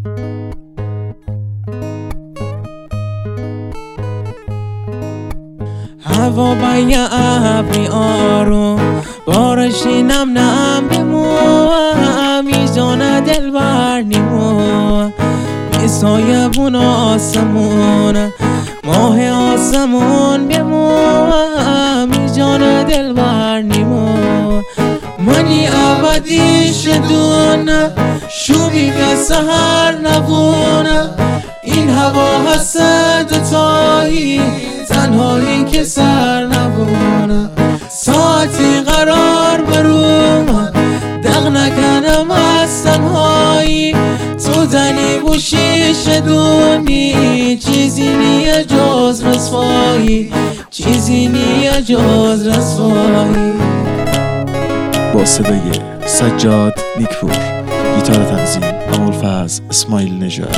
هوا بای ابری آروم، بارشی نم نم بمو، میزانه دل بر نیمو، میسایبون آسمون، ماه آسمون بمو، میزانه دل بر نیمو. منی ابدی شدونه، شومی به سهر نبونه، این هوا هست دوتایی، تنهایی که سر نبونه. ساعتی قرار بروم، دق نکنم از تنهایی، تو دنی بوشی شدونی، چیزی نیه جز رسوایی، چیزی نیه جز رسوایی. با صدای سجاد نیکپور، گیتار تنظیم ابوالفضل اسماعیل نژاد.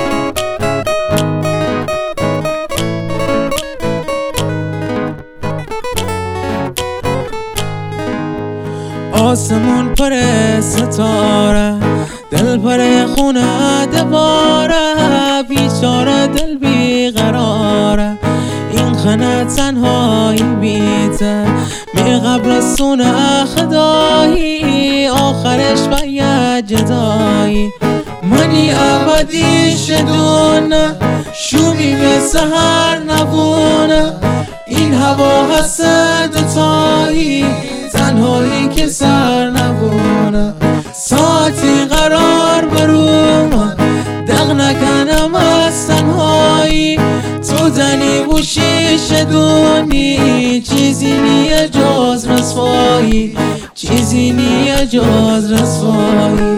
آسمون پر ستاره، دل پر خونه دواره، بیچاره دل بیقراره، این خانه تنهایی بیته، می قبرستون خدایی، آخرش باید جدایی. منی ابدی شدونه، شومی به سهر نبونه، این هوا هست دوتایی، تنهایی که سر نبونه. ساعتی قرار بروم، دق نکنم از تنهایی، تو دنی بوشی شدونی، چیزی نیه جز رسوایی، چیزی نیه جز رسوایی.